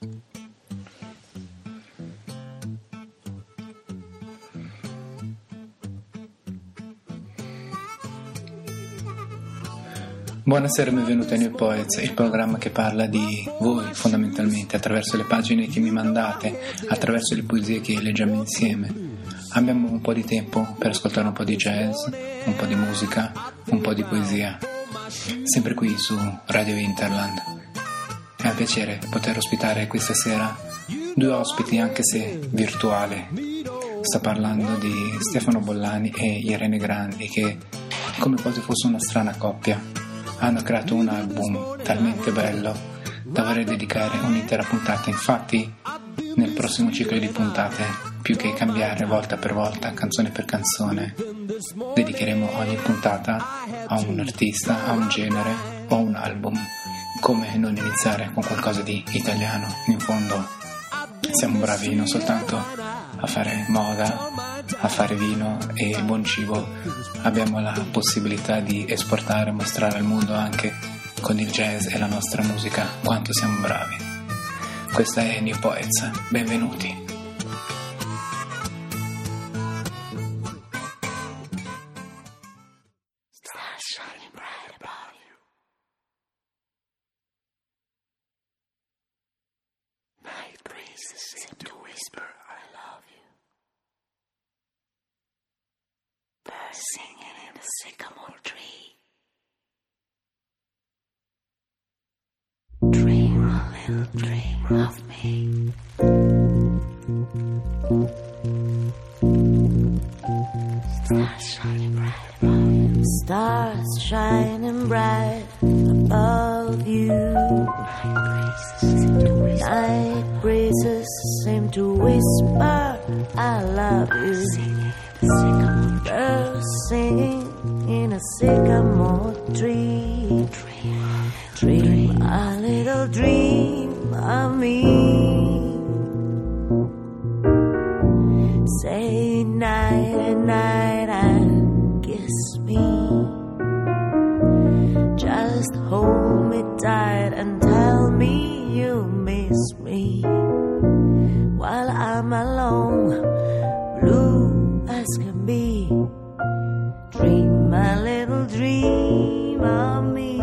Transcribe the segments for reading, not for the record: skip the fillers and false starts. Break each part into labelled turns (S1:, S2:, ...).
S1: Buonasera e benvenuti a New Poets, il programma che parla di voi fondamentalmente attraverso le pagine che mi mandate, attraverso le poesie che leggiamo insieme. Abbiamo un po' di tempo per ascoltare un po' di jazz, un po' di musica, un po' di poesia, sempre qui su Radio Interland. È un piacere poter ospitare questa sera due ospiti, anche se virtuale. Sto parlando di Stefano Bollani e Irene Grandi, che come quasi fosse una strana coppia hanno creato un album talmente bello da voler dedicare un'intera puntata. Infatti nel prossimo ciclo di puntate, più che cambiare volta per volta, canzone per canzone, dedicheremo ogni puntata a un artista, a un genere o a un album. Come non iniziare con qualcosa di italiano? In fondo siamo bravi non soltanto a fare moda, a fare vino e buon cibo, abbiamo la possibilità di esportare e mostrare al mondo anche con il jazz e la nostra musica quanto siamo bravi. Questa è New Poets, benvenuti.
S2: Singing in the sycamore tree. Dream a little dream of me. Stars shining bright above you. Stars shining bright above you. Night breezes seem to whisper, I love you. Birds singing in a sycamore tree. Dream a little dream of me. Say night night and kiss me. Just hold me tight and tell me you miss me. While I'm alone, blue as can be, dream a little dream of me.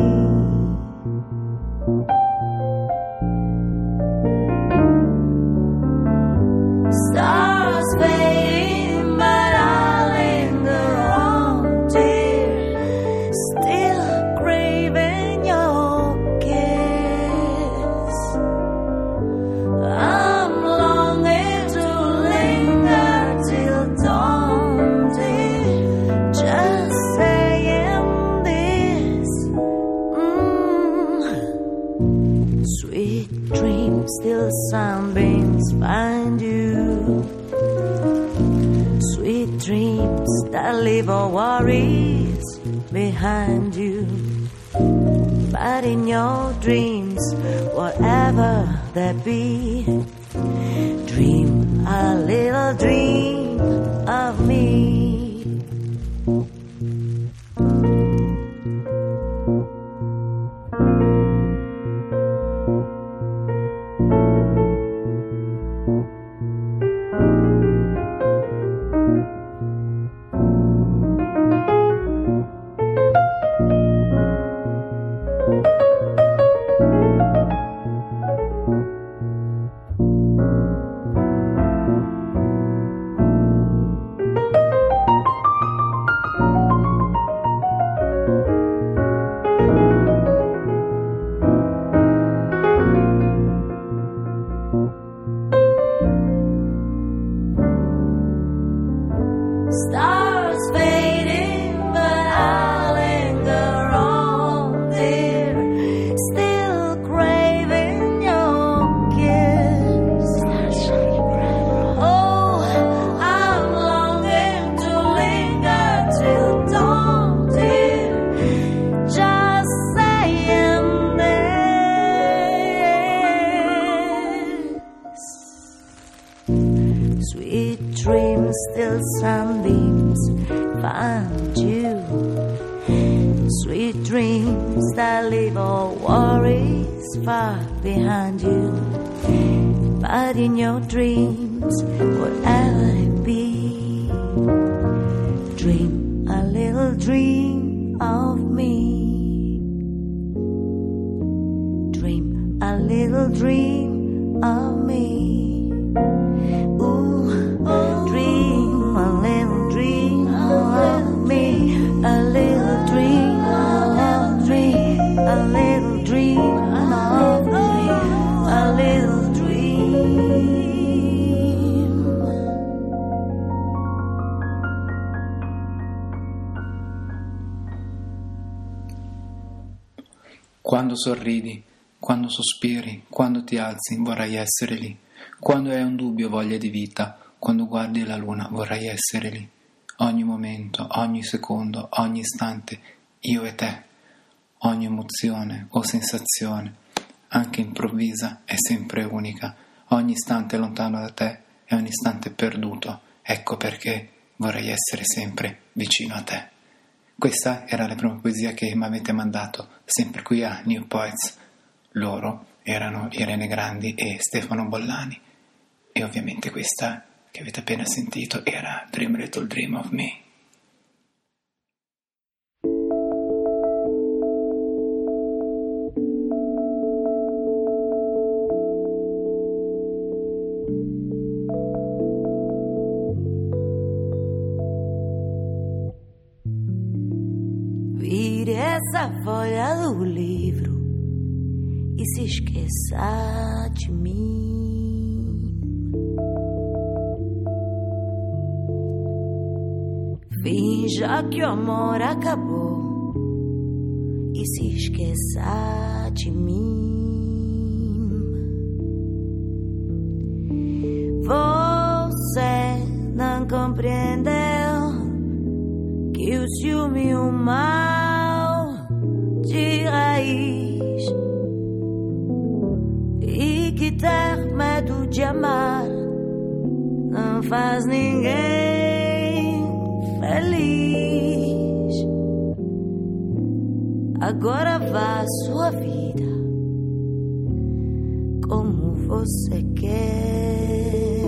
S2: Stars fading, but I'll linger on, dear, still craving your kiss. I'm longing to linger till dawn, dear, just saying this. Sweet dreams till sunbeams find you. Sweet dreams that leave all worries behind you. But in your dreams, whatever they be, dream a little dream of me. Stars fading, but I'll linger on, dear, still craving your kiss. Oh, I'm longing to linger till dawn, dear, just saying this. Sweet dreams till sunbeams find you. Sweet dreams that leave all worries far behind you. hide in your dreams, whatever it be. Dream a little dream of me. Dream a little dream of me. Ooh, dream a little dream of me. A little dream of me. A little dream of me. A little dream.
S1: Quando sorridi, quando sospiri, quando ti alzi, vorrei essere lì. Quando hai un dubbio, voglia di vita, quando guardi la luna, vorrei essere lì. Ogni momento, ogni secondo, ogni istante, io e te. Ogni emozione o sensazione, anche improvvisa, è sempre unica. Ogni istante lontano da te è un istante perduto. Ecco perché vorrei essere sempre vicino a te. Questa era la prima poesia che mi avete mandato, sempre qui a New Poets. Loro erano Irene Grandi e Stefano Bollani. E ovviamente questa che avete appena sentito era Dream a Little Dream of Me.
S2: Vire essa folha do livro e se esqueça de mim. Finja que o amor acabou e se esqueça de mim. Você não compreendeu que o ciúme é um mal de raiz e que ter medo de amar não faz ninguém feliz. Agora vá a sua vida como você quer,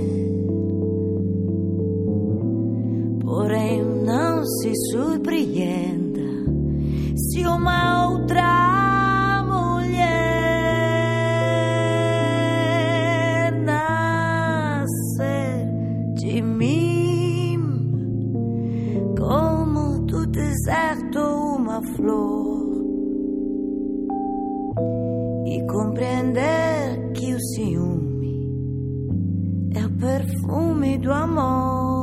S2: porém não se surpreenda se uma outra mulher nascer de mim, como do deserto uma flor, e compreender que o ciúme é o perfume do amor.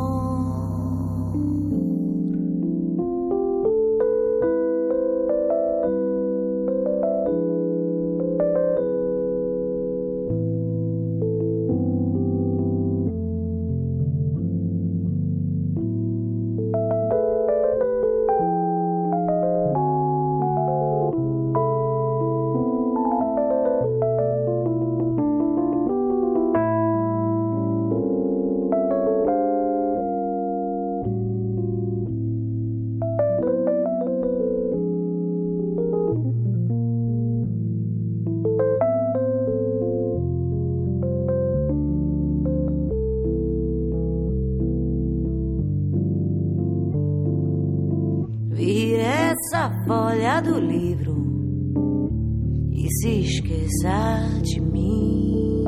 S2: Essa folha do livro e se esqueça de mim.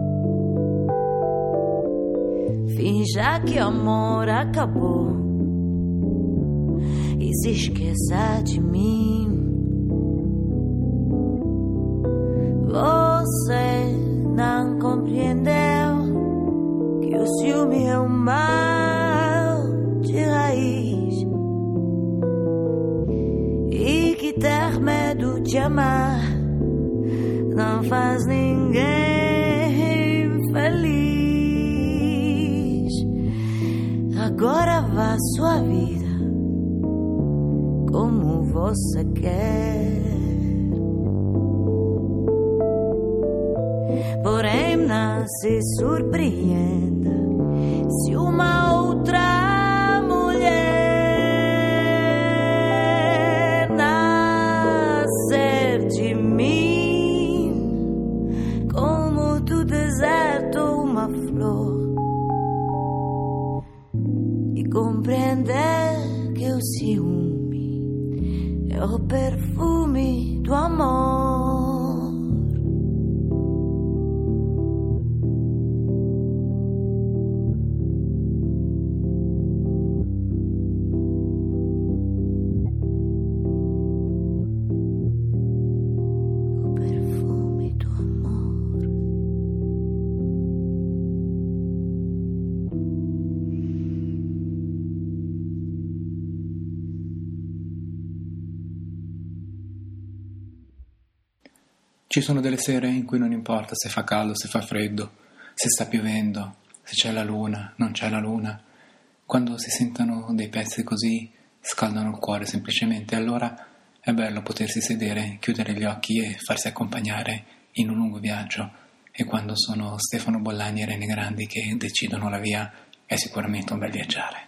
S2: Finja que o amor acabou e se esqueça de mim. Você não compreendeu que o ciúme é um mal de raiz e que ter medo de amar não faz ninguém feliz. Agora vá a sua vida como você quer, porém não se surpreenda se uma outra mulher nascer de mim, como do deserto flor e compreender que o ciúme é o perfume do amor.
S1: Ci sono delle sere in cui non importa se fa caldo, se fa freddo, se sta piovendo, se c'è la luna, non c'è la luna. Quando si sentono dei pezzi così scaldano il cuore semplicemente, allora è bello potersi sedere, chiudere gli occhi e farsi accompagnare in un lungo viaggio. E quando sono Stefano Bollani e Rene Grandi che decidono la via, è sicuramente un bel viaggiare.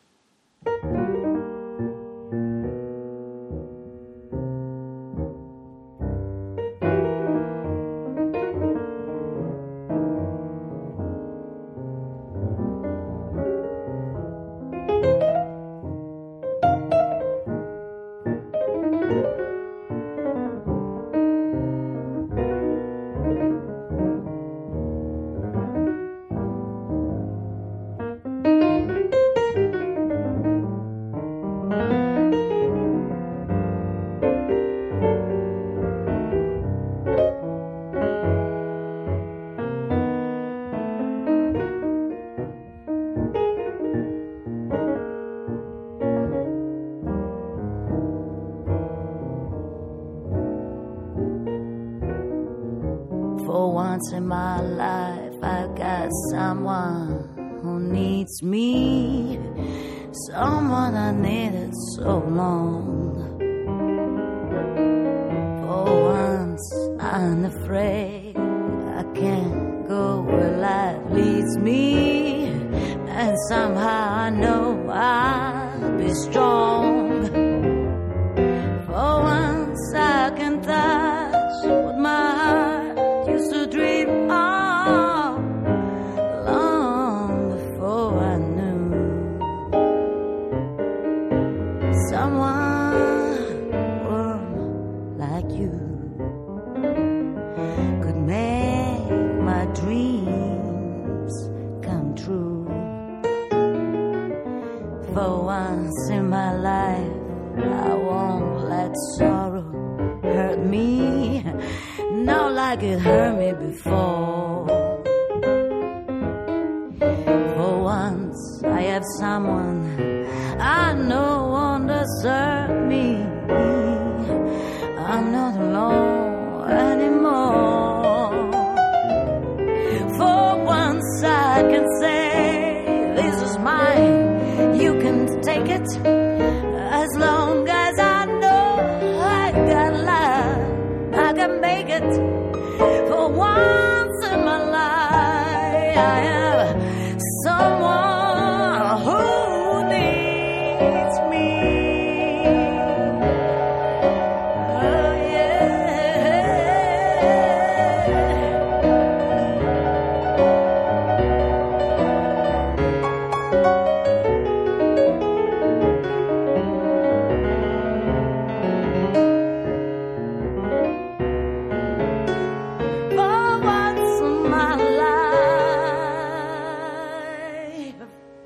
S2: For once in my life I got someone who needs me, someone I needed so long. For once I'm afraid I can't go where life leads me, and somehow I know I'll be strong. For once I can touch what my heart used to dream of long before I knew someone warm like you could make my dreams come true. For once in my life I won't let sorrow hurt me, not like it hurt me before. For once I have someone I know won't desert me. I'm not alone anymore. For once I can say this is mine, you can take it, as long as I know I got love, I can make it. For once in my life I have someone who needs me. Oh yeah. For once in my life.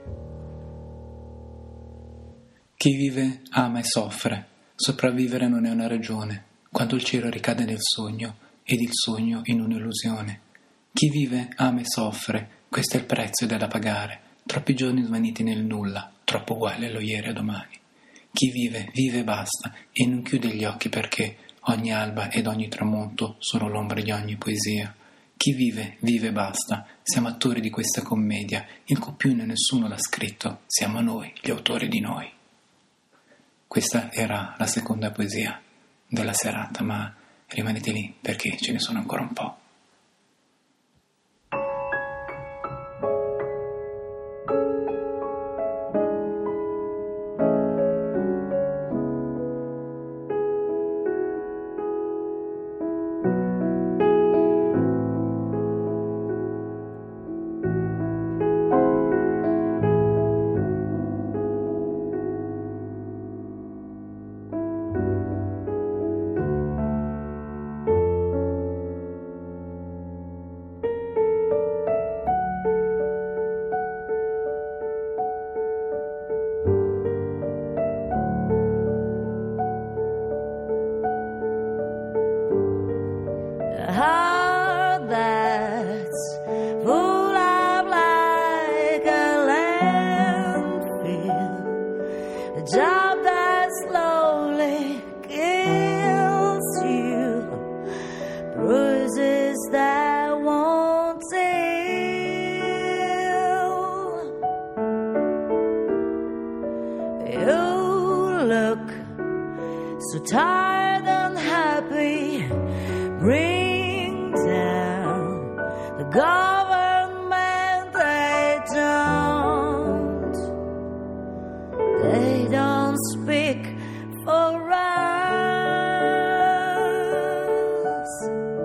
S1: Chi vive ama e soffre. Sopravvivere non è una ragione, quando il cielo ricade nel sogno ed il sogno in un'illusione. Chi vive ama e soffre, questo è il prezzo ed è da pagare. Troppi giorni svaniti nel nulla, troppo uguale allo ieri e a domani. Chi vive, vive e basta, e non chiude gli occhi perché ogni alba ed ogni tramonto sono l'ombra di ogni poesia. Chi vive, vive e basta, siamo attori di questa commedia, il cui più nessuno l'ha scritto, siamo noi, gli autori di noi. Questa era la seconda poesia della serata, ma rimanete lì perché ce ne sono ancora un po'.
S2: tired and happy, bring down the government. They don't speak for us.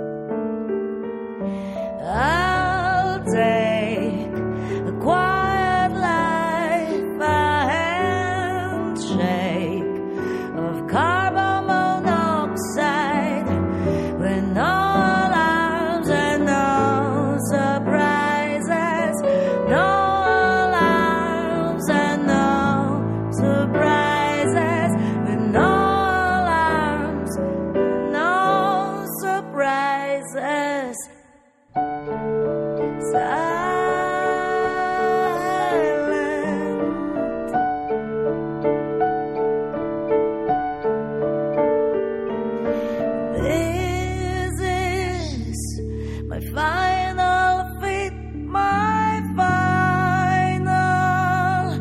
S2: I'll take a quiet life, a handshake of carbon monoxide, with no alarms and no surprises, no alarms and no surprises, with no alarms, no surprises. This is my final fit, my final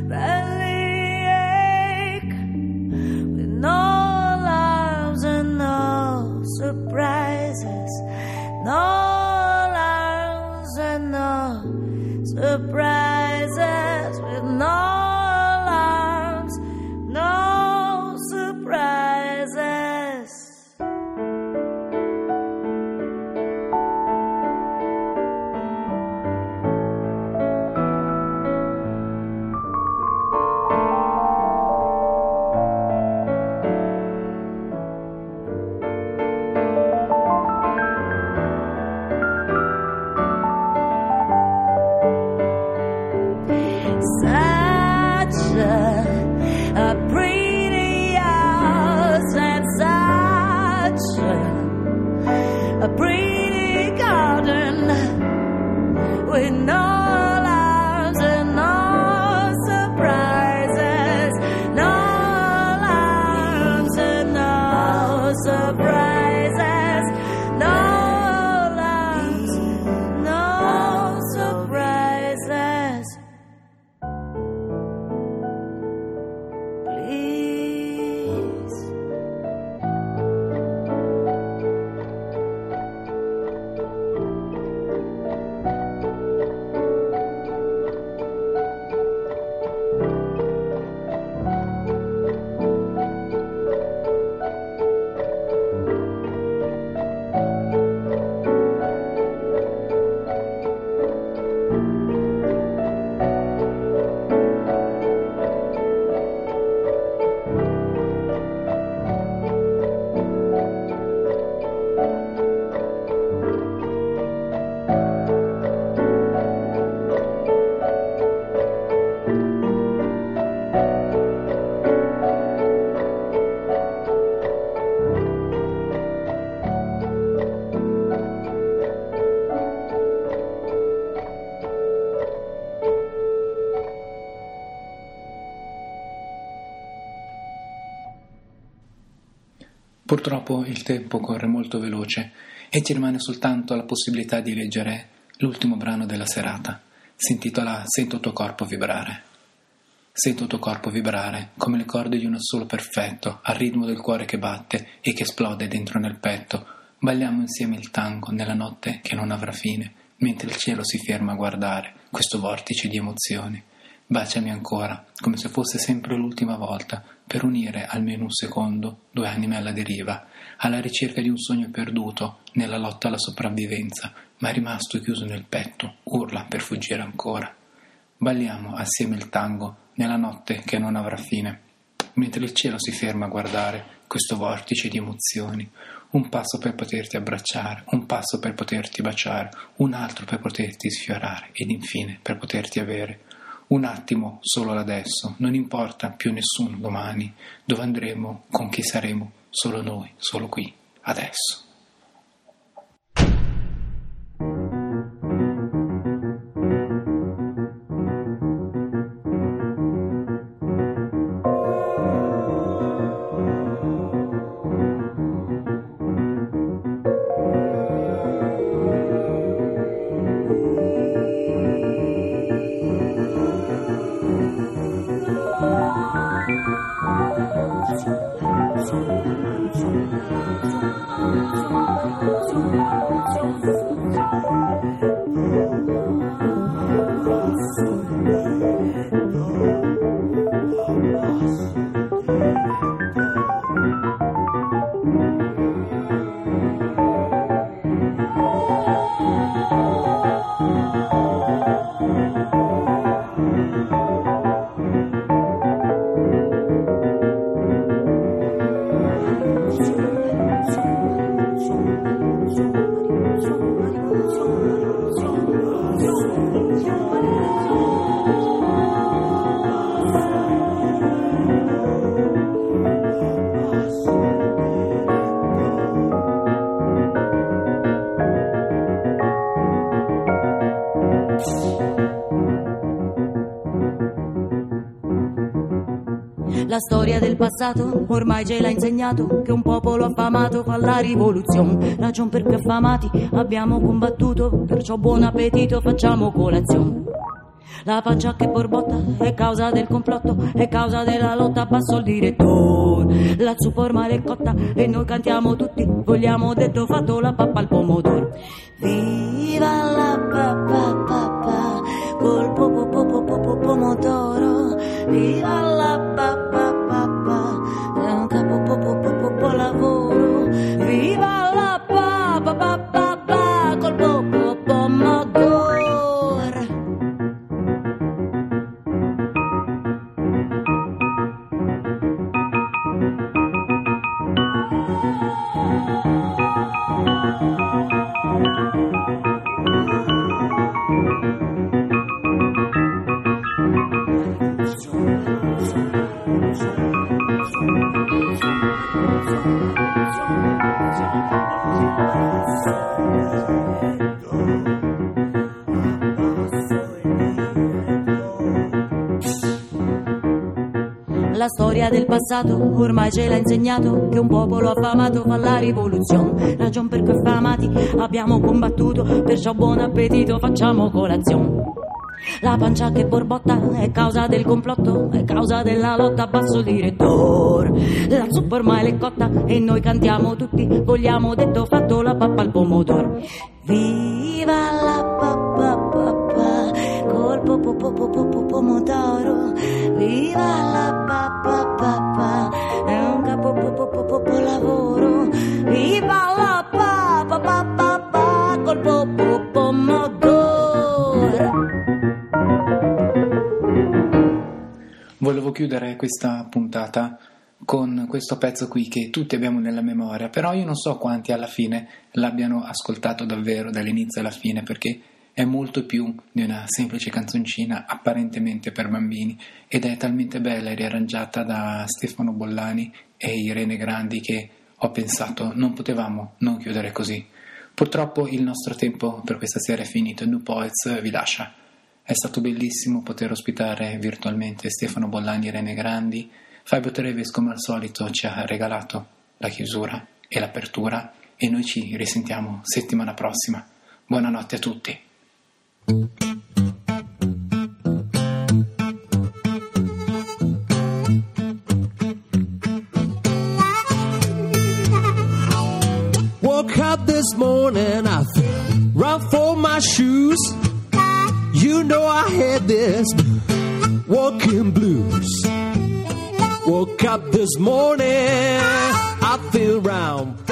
S2: bellyache, with no alarms and no surprises, no alarms and no surprises, with no alarms, no surprises. Such a pretty house and such a pretty garden, with no alarms and no surprises, no alarms and no surprises, no alarms, no surprises. Please.
S1: Purtroppo il tempo corre molto veloce e ci rimane soltanto la possibilità di leggere l'ultimo brano della serata. Si intitola Sento il tuo corpo vibrare. Sento il tuo corpo vibrare come le corde di uno solo perfetto, al ritmo del cuore che batte e che esplode dentro nel petto. Balliamo insieme il tango nella notte che non avrà fine, mentre il cielo si ferma a guardare questo vortice di emozioni. Baciami ancora, come se fosse sempre l'ultima volta, per unire almeno un secondo due anime alla deriva, alla ricerca di un sogno perduto, nella lotta alla sopravvivenza, ma rimasto chiuso nel petto, urla per fuggire ancora. Balliamo assieme il tango nella notte che non avrà fine, mentre il cielo si ferma a guardare questo vortice di emozioni. Un passo per poterti abbracciare, un passo per poterti baciare, un altro per poterti sfiorare ed infine per poterti avere. Un attimo solo adesso, non importa più nessuno domani, dove andremo, con chi saremo, solo noi, solo qui, adesso.
S2: Thank you. La storia del passato ormai ce l'ha insegnato che un popolo affamato fa la rivoluzione. Ragion perché affamati abbiamo combattuto, perciò buon appetito, facciamo colazione. La pancia che borbotta è causa del complotto, è causa della lotta, basso il direttore. La zuppa ormai è cotta e noi cantiamo tutti, vogliamo detto fatto la pappa al pomodoro. Viva la pappa pappa col pomodoro. Viva la pappa pappa, è un capo lavoro. Viva la pappa pappa col pomodoro. La storia del passato ormai ce l'ha insegnato che un popolo affamato fa la rivoluzione. Ragion perché affamati abbiamo combattuto, perciò buon appetito, facciamo colazione. La pancia che borbotta è causa del complotto, è causa della lotta, basso il direttore. La zuppa ormai è cotta e noi cantiamo tutti, vogliamo detto fatto la pappa al pomodoro. Viva la pappa pappa col pomodoro. Viva la pappa pappa, è un capo lavoro. Viva la pappa pappa col pomodoro.
S1: Volevo chiudere questa puntata con questo pezzo qui che tutti abbiamo nella memoria, però io non so quanti alla fine l'abbiano ascoltato davvero dall'inizio alla fine, perché è molto più di una semplice canzoncina apparentemente per bambini, ed è talmente bella e riarrangiata da Stefano Bollani e Irene Grandi che ho pensato non potevamo non chiudere così. Purtroppo il nostro tempo per questa sera è finito e New Poets vi lascia. È stato bellissimo poter ospitare virtualmente Stefano Bollani e Irene Grandi. Fabio Treves come al solito ci ha regalato la chiusura e l'apertura e noi ci risentiamo settimana prossima. Buonanotte a tutti.
S3: Woke up this morning, I ran for my shoes. You know I had this walking blues. Woke up this morning, I feel round